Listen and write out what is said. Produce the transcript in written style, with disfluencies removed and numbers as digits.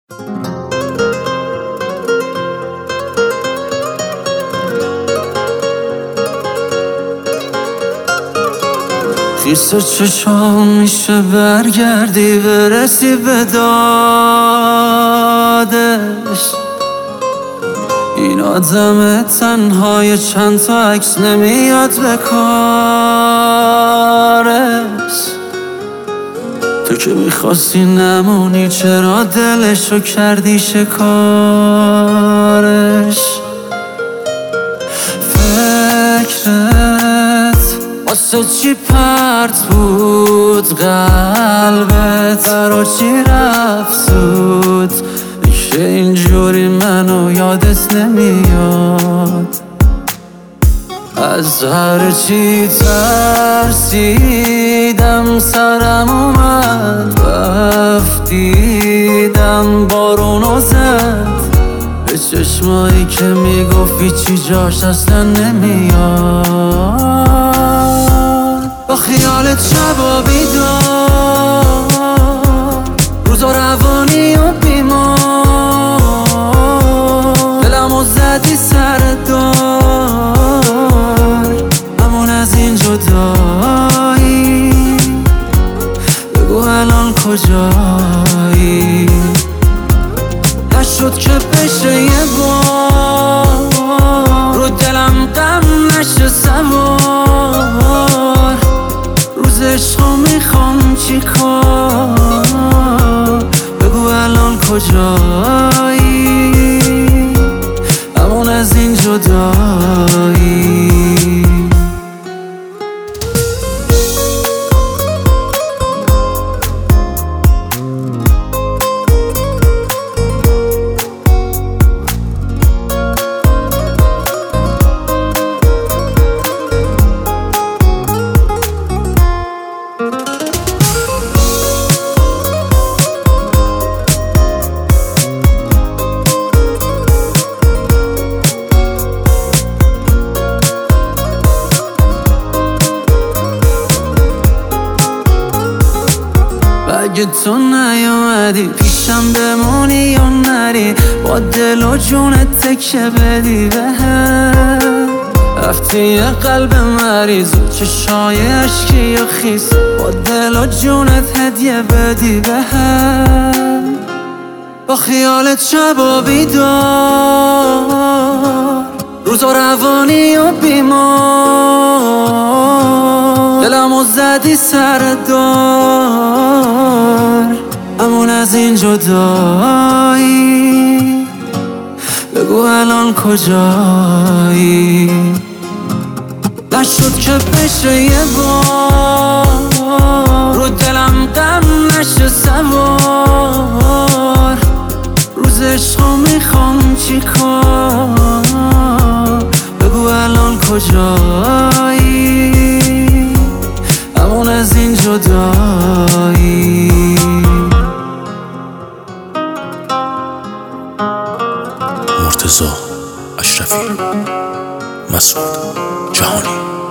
خیس چشام میشه برگردی برسی به دادش. این آدم تنهای چند تا عکس نمیاد به کارش. تو که میخواستی نمونی چرا دلشو کردی شکارش. فکرت واسه چی پرت بود قلبت، برا چی رفت زود که اینجوری منو یادت نمیاد. از هر چی ترسیدم سرم اومد رفتیدم بارونو زد به چشمایی که میگفتی چی جاش اصلا نمیاد. با خیالت شبا بیدار روزا روانی و بیمار دلمو زدی سر دار همون از این جدایی. بگو الان کجایی؟ نشد که بشه یه بار رو دلم غم نشه سوار. روز عشقو میخوام چی کار؟ بگو الان کجایی؟ همون از این جدایی. اگه تو نیومدی پیشم بمونی یا نری، با دل و جونت تکه بدی بهم. رفتی یه قلب مریض و چشای عشقی و خیس، با دل و جونت هدیه بدی بهم. با خیالت شبا بیدار روزا روانی و بیمار دلمو زدی سر دار همون از این جدایی. بگو الان کجایی؟ نشد که بشه یه بار رو دلم غم نشه سوار. روز عشقو میخوام چی کار؟ بگو الان کجایی؟ همون از این جدایی. مرتضی اشرفی، مسعود جهانی.